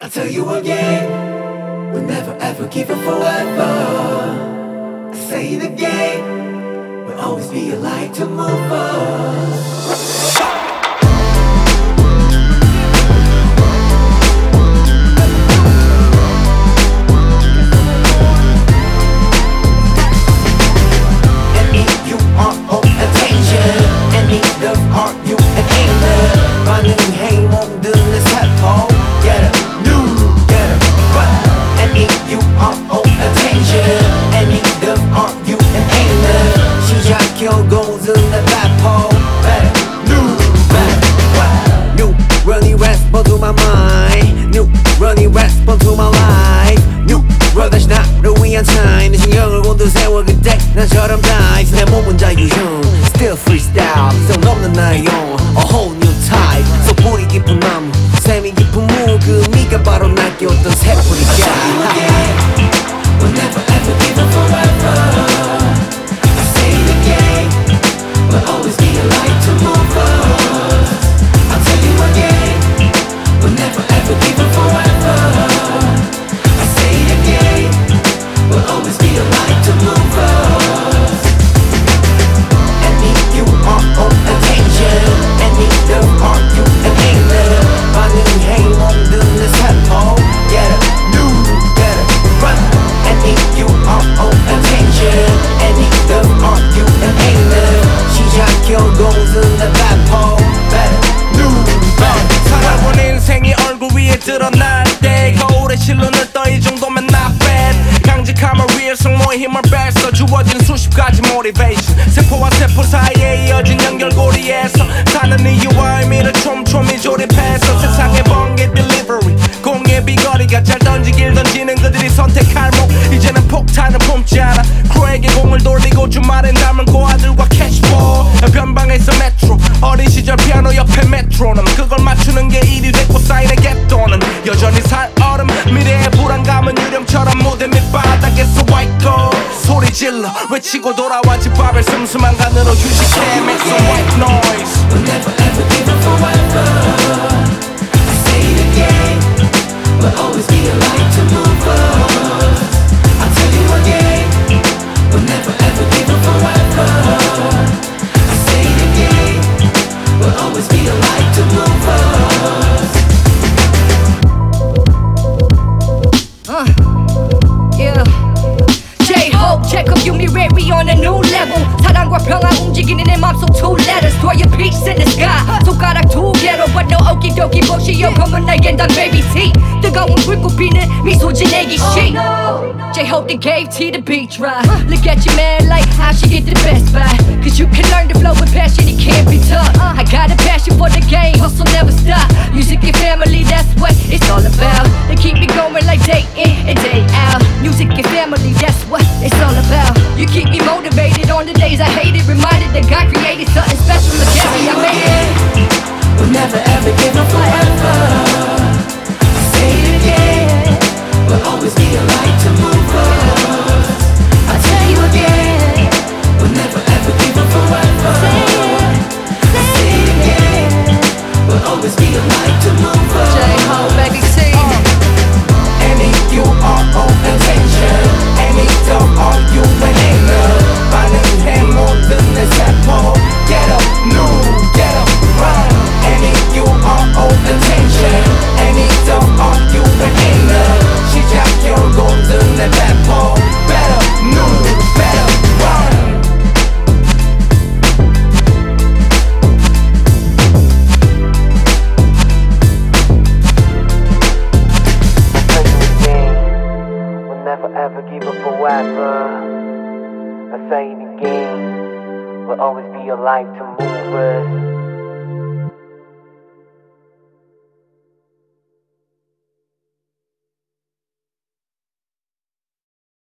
I'll tell you again, we'll never ever give up forever. I say it again, we'll always be a light to move us. To my mind, new running response to my life, new 로 다시 나를 위한 time. 내 신경을 곤두 세워 그때 나처럼 dive. 내 몸은 자유형, still freestyle. 성 넘는 나의 영, a whole new type. So 뿌리 깊은 나무, 샘이 깊은 무. 그 네가 바로 날 깨웠던 새뿌리야. We'll never ever give up forever. I say it again, we'll always be a light to move us. I'll tell you again, we'll never ever give up forever. I say it again, we'll always be a light to move us. And if you are on attention, and if there are you and anger, 반응해 몸든 내 살포. Get up, new, get up, run. And if you are on attention, and if there are you and anger, 시작 결국은 내 발포. Better, new, better. 살아본 인생이 얼굴 위에 드러날 때 거울에 실눈을 떠 이 정도면 not bad. 강직함을 위해 승모의 힘을 뺐어. 주어진 수십 가지 motivation. 세포와 세포 사이에 이어진 연결고리에서 사는 이유와 의미를 촘촘히 조립해서 세상의 번개 delivery 공의 비거리가 잘 던지길 던지는 그들이 선택할 목. 이제는 폭탄을 품지 않아. 크루에게 공을 돌리고 주말엔 남은 고아들과 캐시볼. 변방에서 메트로 어린 시절 피아노 옆에 메트로놈. 그걸 맞추는 게 일이 됐고 사인의 갯돈은 여전히 살 얼음. 미래의 불안감은 유령처럼 무대 밑바닥에서 white gold. 소리 질러 외치고 돌아와 집밥을 슴슴한 간으로 휴식해. Make some white noise. We'll never ever give up forever. I say it again, we'll always be a light to move us. I'll tell you again, we'll never ever give up forever. I say it again, we'll always be a light to move us. Yeah. J-Hope, Jacob, you me ready on a new level. 사랑과 평화 움직이는 내 맘속 two letters. Throw your peace in the sky. 손가락 두 개로 but no okidoki 부시여 검은 날개는 단 baby T. 뜨거운 불꽃비는 미소 지내기 시. J-Hope that gave T the beach ride. Look at your man like how she get the best buy. Cause you can learn to flow with passion, it can't be tough. I got a passion for the game, hustle never stop. Music and family, that's what it's all about. They keep me going like day in and day out. Music and family, that's what it's all about. You keep me motivated on the days I hate it. Reminded that God created something special against me. I made it. We'll never ever give up forever. I say it again, we'll always be a light to move us. I'll tell you again, we'll never ever give up forever. I say it again, we'll always be a light to move us. J-Hope, baby T. And if you are on attention, and if don't are you and anger, 반응해 모든 내 세포. Get up, new, get up, run. And if you are on attention, and if don't are you and anger, 시작 결국은 내 배포. Better, new, better, run. We'll never ever give up forever. I say it again, we'll always be a light to move us.